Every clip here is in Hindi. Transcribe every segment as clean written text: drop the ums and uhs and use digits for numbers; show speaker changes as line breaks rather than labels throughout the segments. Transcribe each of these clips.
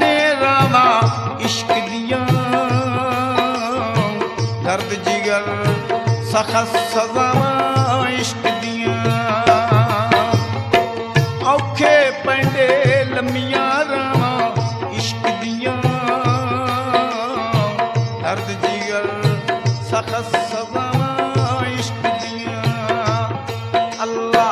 ने रावा इश्क दिया दर्द जिगर सखत सजावा इश्क दिया औखे पैंडे लम्मियां रावा इश्क दिया दर्द जिगर सखत सजावा इश्क दिया अल्लाह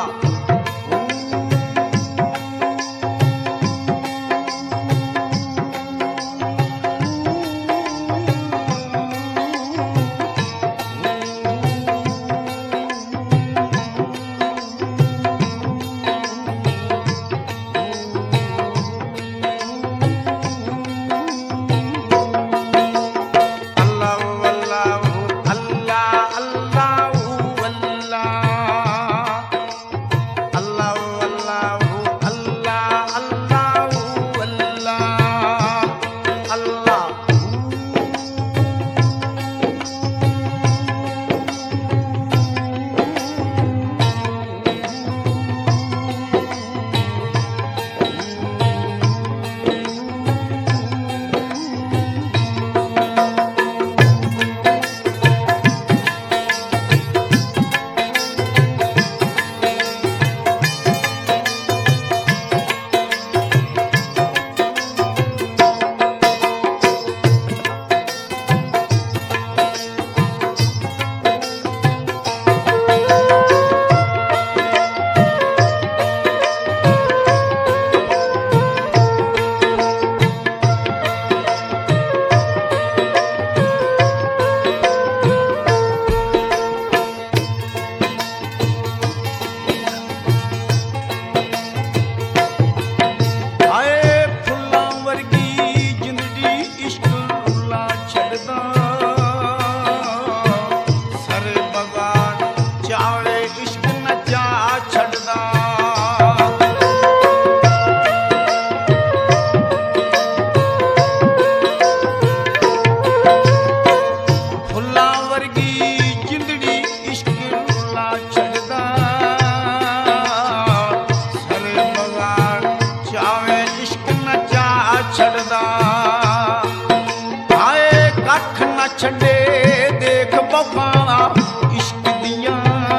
छड़े देख बफाना इश्क दिया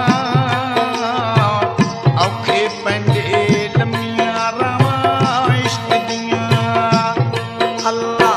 औखे पैंडे लम्मियां रावा इश्क दिया अल्लाह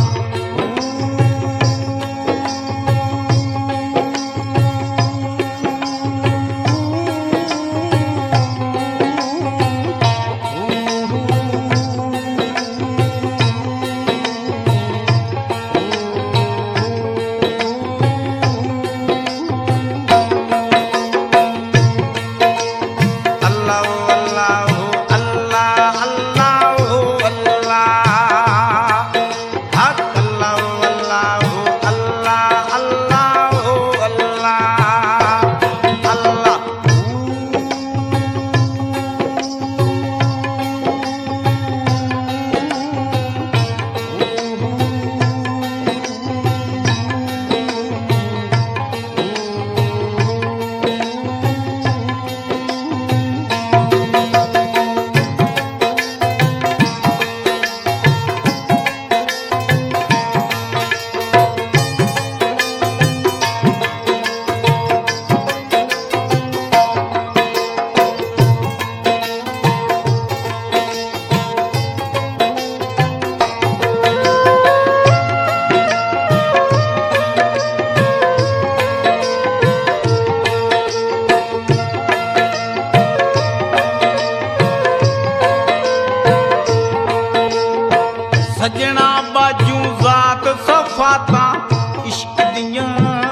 सजना बाजू जात सफाता इश्क दिया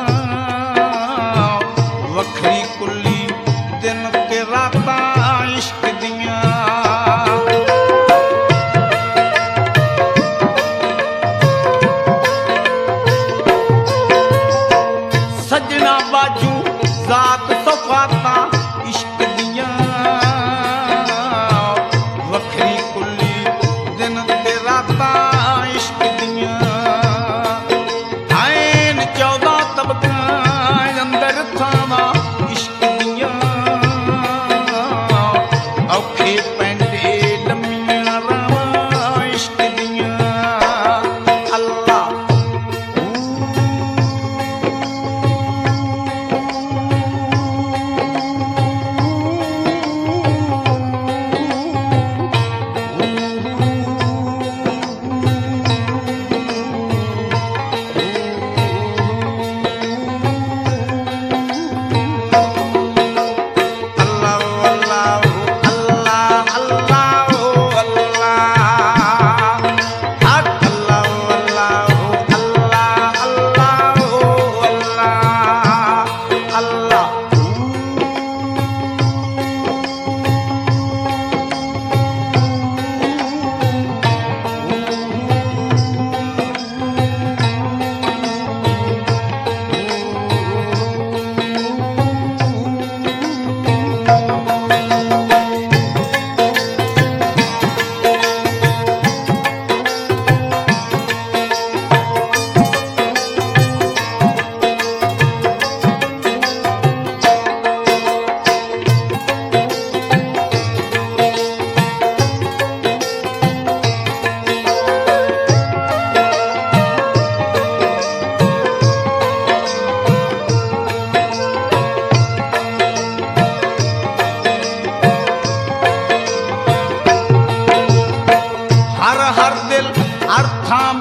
वखरी कुली दिन के राता इश्क दिया सजना बाजू जात सफाता इश्क दिया वखरी कुली दिन के राता इश्क दिया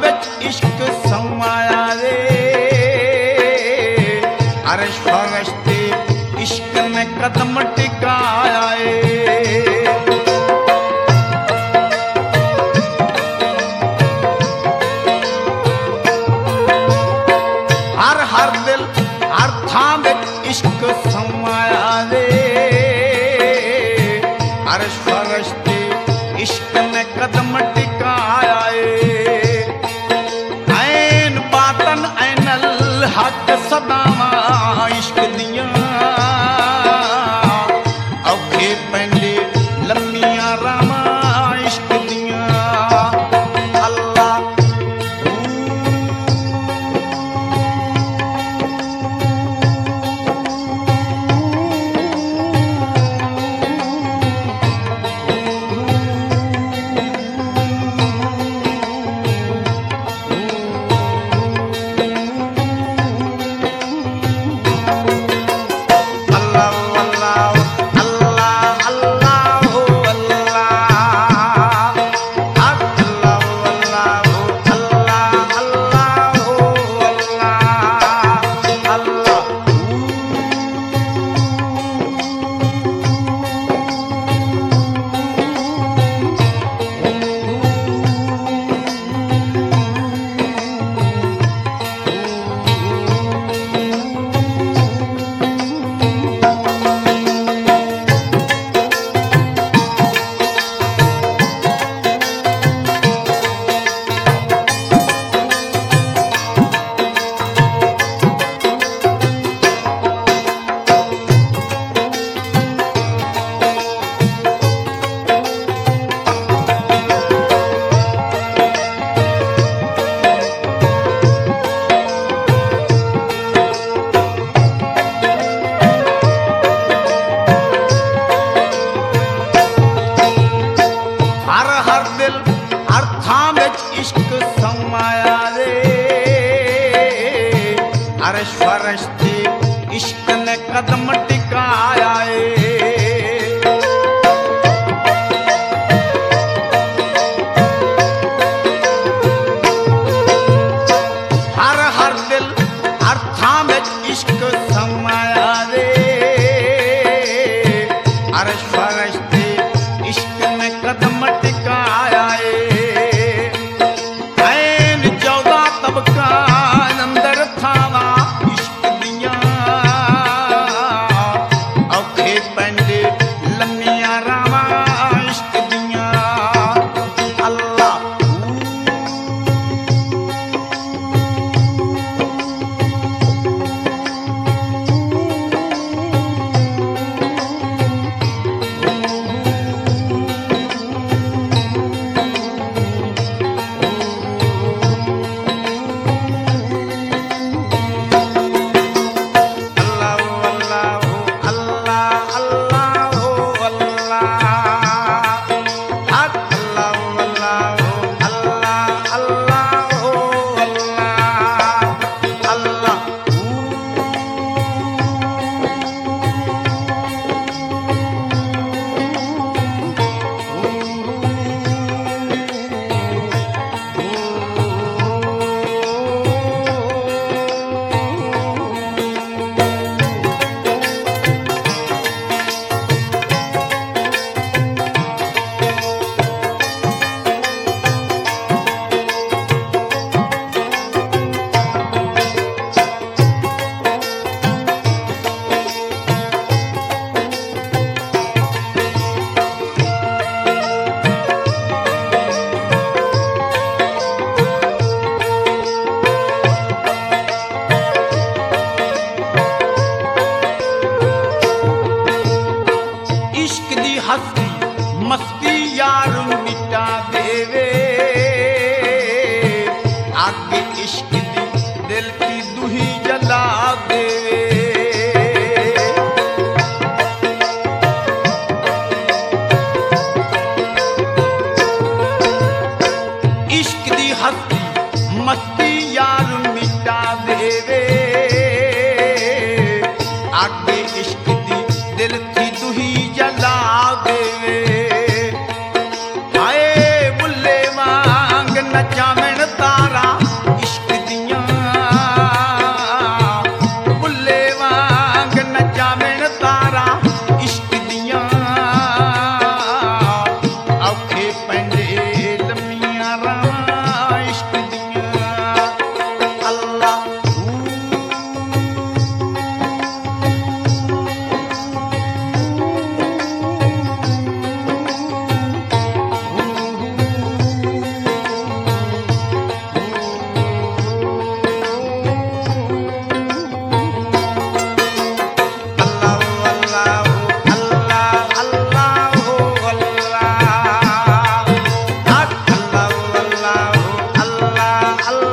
बिच इश्क समाया रे अरश फरश ते इश्क ने कदम टिकाया है। हर दिल हर थां विच इश्क समाया रे अरश फरश ते इश्क ने कदम टिकाया है। ऐन बातन ऐनल हक सदावा इश्क दियां औखे पैंदे लम्मियां रामा इश्क दियां। अल्लाह अरश फरश ते इश्क ने कदम टिकाया है। हर दिल हर थां विच इश्क समाया रे अरश फरश ते इश्क ने कदम टिकाया है। ऐन 14 तबका अंदर थावा हस्ती मस्ती यार मिटा देवे आगे इश्क दी दिल की दुही जला देवे। इश्क दी हस्ती मस्ती यार मिटा देवे आगे इश्क दी दिल की दुही जला देवे। आए बुल्ले वांग नचावन तारा अल्लाह